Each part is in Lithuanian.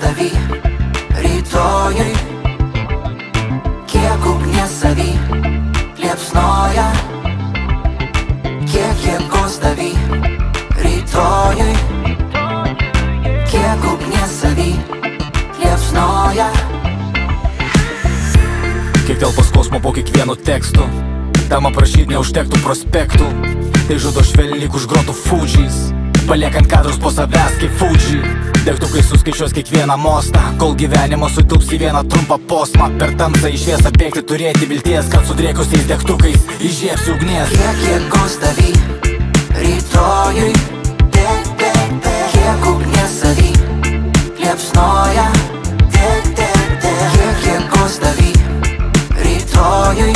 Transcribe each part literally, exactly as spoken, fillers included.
tavy rytojui, kiek ugnies savy liepsnoja, kiek jėgos tavy rytojui, kiek ugnies savy liepsnoja. Kiek telpa skausmo po kiekvienu tekstu, tam aprašyt neužtektų prospektų. Tai žudo švelniai lyg užgrotų Fudžis, paliekant kadrus po savęs kaip Fuji. Degtukai suskaičiuos kiekvieną mostą, kol gyvenimas sutilps į vieną trumpą posmą. Per tamsą į šviesą bėgti turėti vilties, kad sudrėkusiais degtukais įžiebsiu ugnies. Kiek jėgos tavy rytojui, kiek ugnies savy liepsnoja, kiek jėgos tavy rytojui,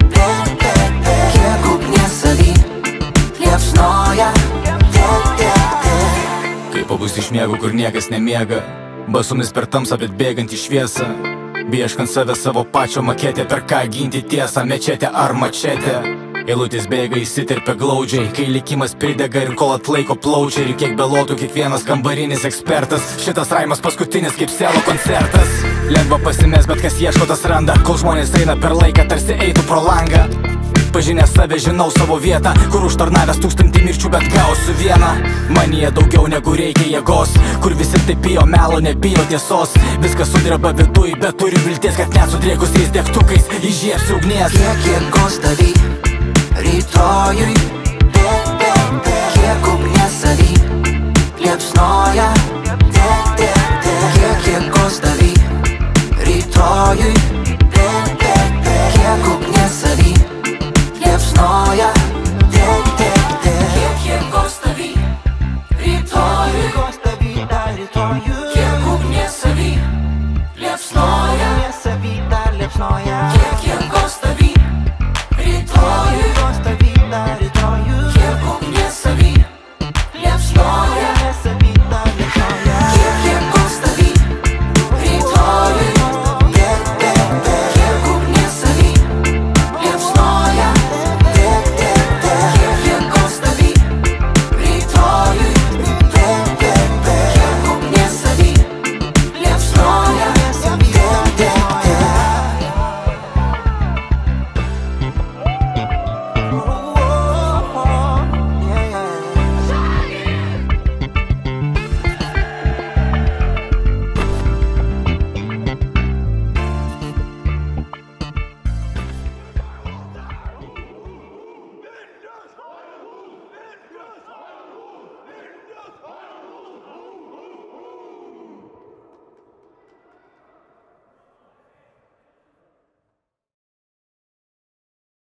kiek ugnies savy liepsnoja. Kaip pabūs iš miego, kur niekas nemiega, basumis per tamsą, bet bėgant į šviesą, beieškant save savo pačio maketę, per ką ginti tiesą, mečetę ar mačetę. Eilutės bėga įsiterpia glaudžiai, kai likimas pridega ir kol atlaiko plaučiai. Ir kiek belotų kiekvienas kambarinis ekspertas, šitas raimas paskutinis kaip selo koncertas. Lengva pasimest, bet kas ieško tas randa, kol žmonės eina per laiką, tarsi eitų pro langą. Pažinęs save žinau savo vietą, kur užtarnavęs tūkstantį mirčių, bet gausiu vieną. Manyje daugiau negu reikia jėgos, kur visi taip bijo melo, nebijo tiesos. Viskas sudreba viduj, bet turiu vilties, kad net sudrėkusiais degtukais įžiebsiu ugnies. Kiek jėgos tavy rytojui,